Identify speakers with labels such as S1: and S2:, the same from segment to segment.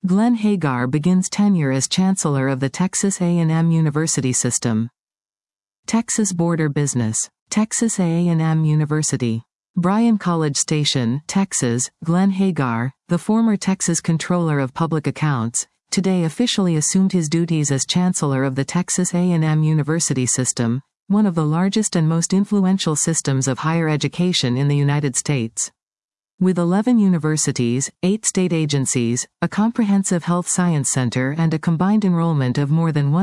S1: Glenn Hagar begins tenure as Chancellor of the Texas A&M University System. Texas Border Business. Texas A&M University. Bryan College Station, Texas. Glenn Hagar, the former Texas Comptroller of Public Accounts, today officially assumed his duties as Chancellor of the Texas A&M University System, one of the largest and most influential systems of higher education in the United States. With 11 universities, 8 state agencies, a comprehensive health science center and a combined enrollment of more than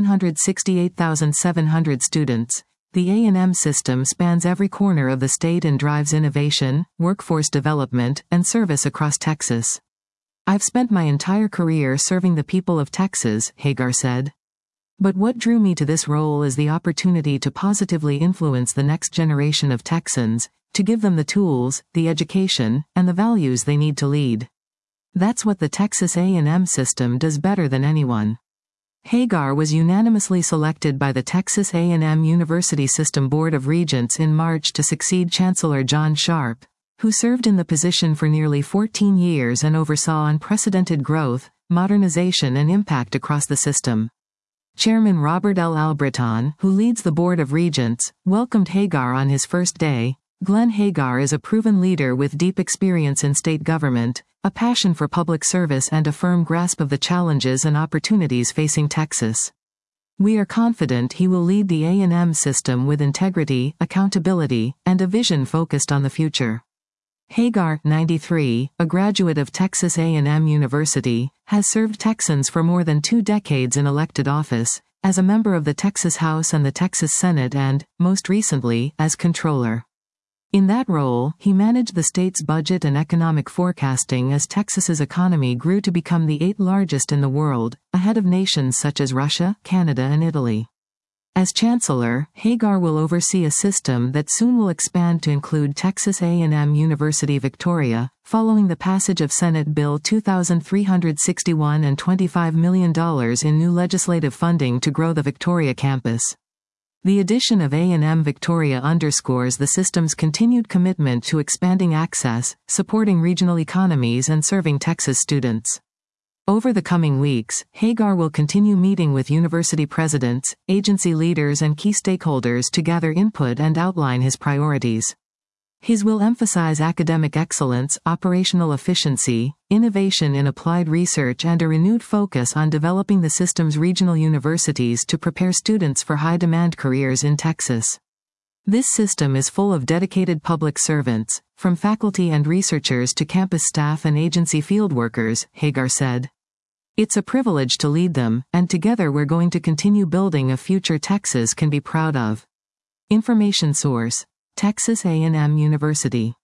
S1: 168,700 students, the A&M system spans every corner of the state and drives innovation, workforce development, and service across Texas. "I've spent my entire career serving the people of Texas," Hagar said. "But what drew me to this role is the opportunity to positively influence the next generation of Texans, to give them the tools, the education, and the values they need to lead. That's what the Texas A&M system does better than anyone." Hagar was unanimously selected by the Texas A&M University System Board of Regents in March to succeed Chancellor John Sharp, who served in the position for nearly 14 years and oversaw unprecedented growth, modernization and impact across the system. Chairman Robert L. Albritton, who leads the Board of Regents, welcomed Hagar on his first day. Glenn Hagar is a proven leader with deep experience in state government, a passion for public service and a firm grasp of the challenges and opportunities facing Texas. "We are confident he will lead the A&M system with integrity, accountability, and a vision focused on the future." Hagar, 93, a graduate of Texas A&M University, has served Texans for more than 2 decades in elected office, as a member of the Texas House and the Texas Senate and, most recently, as Comptroller. In that role, he managed the state's budget and economic forecasting as Texas's economy grew to become the 8th largest in the world, ahead of nations such as Russia, Canada and Italy. As Chancellor, Hagar will oversee a system that soon will expand to include Texas A&M University Victoria, following the passage of Senate Bill 2361 and $25 million in new legislative funding to grow the Victoria campus. The addition of A&M Victoria underscores the system's continued commitment to expanding access, supporting regional economies and serving Texas students. Over the coming weeks, Hagar will continue meeting with university presidents, agency leaders and key stakeholders to gather input and outline his priorities. His will emphasize academic excellence, operational efficiency, innovation in applied research and a renewed focus on developing the system's regional universities to prepare students for high-demand careers in Texas. "This system is full of dedicated public servants, from faculty and researchers to campus staff and agency field workers," Hagar said. "It's a privilege to lead them, and together we're going to continue building a future Texas can be proud of." Information source: Texas A&M University.